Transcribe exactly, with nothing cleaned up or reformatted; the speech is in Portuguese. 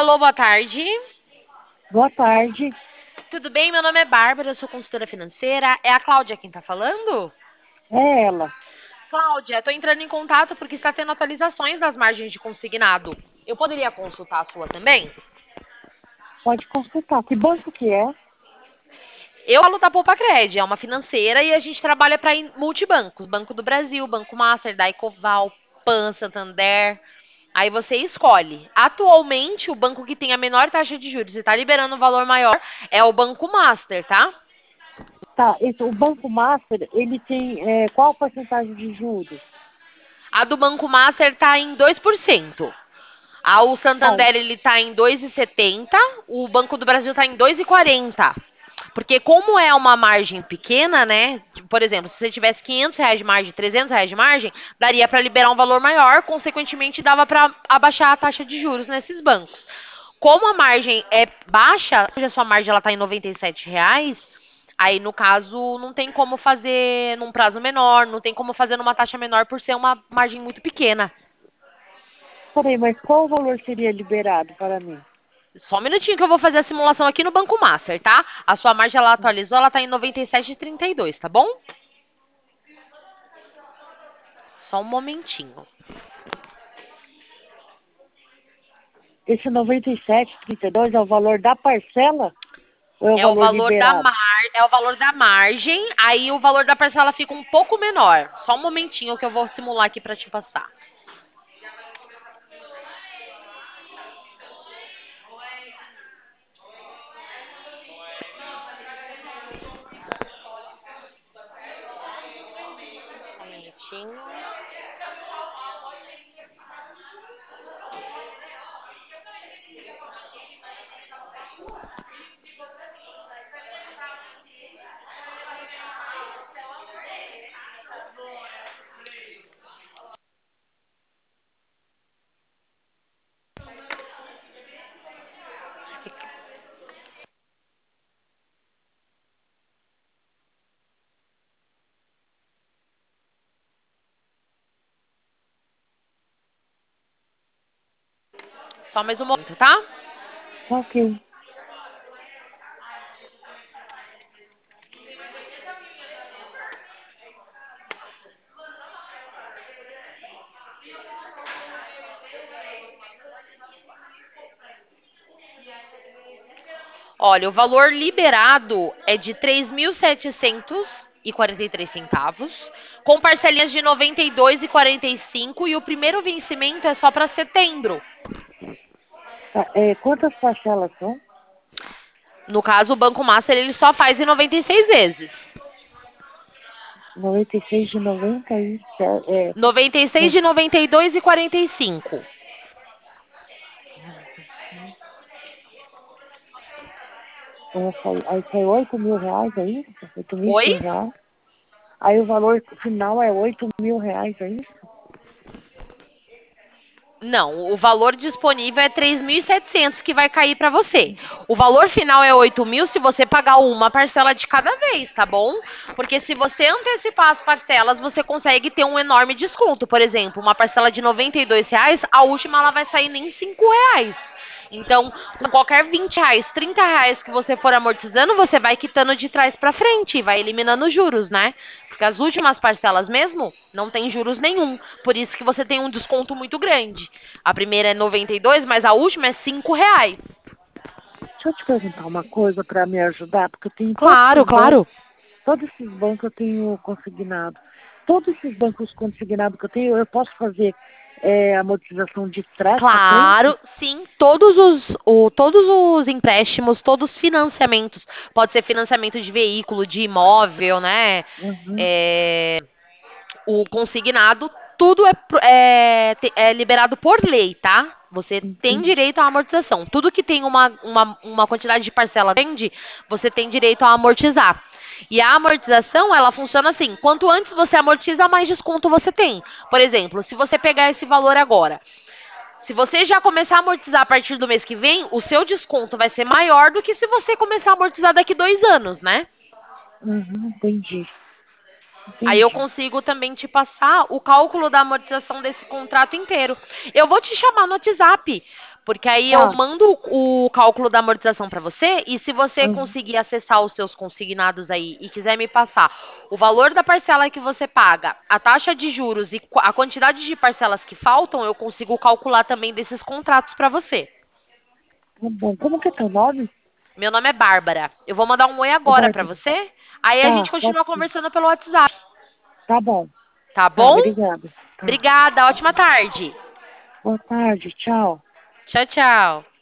Alô, boa tarde. Boa tarde, Tudo bem? Meu nome é Bárbara, eu sou consultora financeira. É a Cláudia quem tá falando? é ela. Cláudia, tô entrando em contato porque está tendo atualizações das margens de consignado. Eu poderia consultar a sua também? Pode consultar. Que banco que é? Eu falo da Poupa Cred, é uma financeira e a gente trabalha para multibancos. Banco do Brasil, Banco Master, Daicoval, Pan, Santander. Aí você escolhe. Atualmente, o banco que tem a menor taxa de juros e está liberando um valor maior é o Banco Master, tá? Tá, esse, o Banco Master, ele tem é, qual a porcentagem de juros? A do Banco Master tá em dois por cento. A o Tá, Santander ele tá em dois e setenta, o Banco do Brasil tá em dois e quarenta. Porque como é uma margem pequena, né? Por exemplo, se você tivesse quinhentos reais de margem, trezentos reais de margem, daria para liberar um valor maior, consequentemente dava para abaixar a taxa de juros nesses bancos. Como a margem é baixa, hoje a sua margem ela tá em noventa e sete reais, aí no caso não tem como fazer num prazo menor, não tem como fazer numa taxa menor por ser uma margem muito pequena. peraí, mas qual o valor seria liberado para mim? Só um minutinho que eu vou fazer a simulação aqui no Banco Master, tá? A sua margem ela atualizou, ela tá em noventa e sete e trinta e dois, tá bom? Só um momentinho. Esse noventa e sete vírgula trinta e dois é o valor da parcela ou é o É o valor valor da liberado? mar, é o valor da margem, aí o valor da parcela fica um pouco menor. Só um momentinho que eu vou simular aqui para te passar. Só um minutinho. Só mais um momento, tá? Tá ok. Olha, o valor liberado é de três mil setecentos e quarenta e três centavos, com parcelinhas de noventa e dois e quarenta e cinco e o primeiro vencimento é só para setembro. Tá, é, quantas parcelas são? No caso, o Banco Master ele só faz em noventa e seis vezes. noventa e seis de noventa e sete, é, noventa e seis no- de noventa e dois e quarenta e cinco. é, sai- aí sai oito mil reais, é isso? Oito mil e Oi? cem reais. Aí o valor final é oito mil reais, é isso? Não, o valor disponível é três mil e setecentos que vai cair para você. O valor final é oito mil se você pagar uma parcela de cada vez, tá bom? Porque se você antecipar as parcelas, você consegue ter um enorme desconto. Por exemplo, uma parcela de noventa e dois reais, a última ela vai sair nem cinco reais. Então, com qualquer vinte reais, trinta reais que você for amortizando, você vai quitando de trás para frente e vai eliminando os juros, né? Porque as últimas parcelas mesmo não tem juros nenhum. Por isso que você tem um desconto muito grande. A primeira é noventa e dois, mas a última é cinco reais. Deixa eu te perguntar uma coisa para me ajudar, porque eu tenho todos Claro, esses bancos, claro. todos esses bancos eu tenho consignado. Todos esses bancos consignados que eu tenho, eu posso fazer é, amortização de trás para frente? Claro, sim, todos os, o, todos os empréstimos, todos os financiamentos, pode ser financiamento de veículo, de imóvel, né? Uhum, É, o consignado, tudo é, é, é liberado por lei, tá? Você tem entendi. direito à amortização. Tudo que tem uma, uma, uma quantidade de parcela grande, você tem direito a amortizar. E a amortização, ela funciona assim: quanto antes você amortiza, mais desconto você tem. Por exemplo, se você pegar esse valor agora, se você já começar a amortizar a partir do mês que vem, o seu desconto vai ser maior do que se você começar a amortizar daqui dois anos, né? Uhum, entendi. Aí eu Entendi. consigo também te passar o cálculo da amortização desse contrato inteiro. Eu vou te chamar no WhatsApp Porque aí eu Tá. mando o cálculo da amortização para você e se você Uhum. conseguir acessar os seus consignados aí e quiser me passar o valor da parcela que você paga, a taxa de juros e a quantidade de parcelas que faltam, eu consigo calcular também desses contratos para você. Tá bom. Como que é teu nome? Meu nome é Bárbara. Eu vou mandar um oi Ô, agora para Bárbara. você. Aí a Tá, gente pode continua ser. conversando pelo WhatsApp. Tá bom. Tá Tá, bom? obrigada. Tá. Obrigada. Ótima tarde. Boa tarde, tchau. Tchau, tchau.